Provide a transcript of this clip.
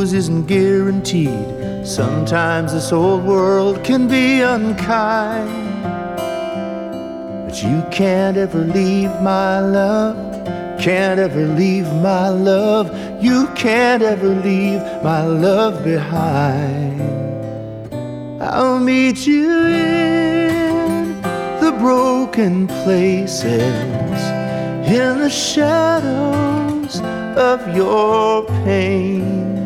lose isn't guaranteed. Sometimes this old world can be unkind, but you can't ever leave my love. Can't ever leave my love. You can't ever leave my love behind. I'll meet you in the broken places, in the shadows of your pain.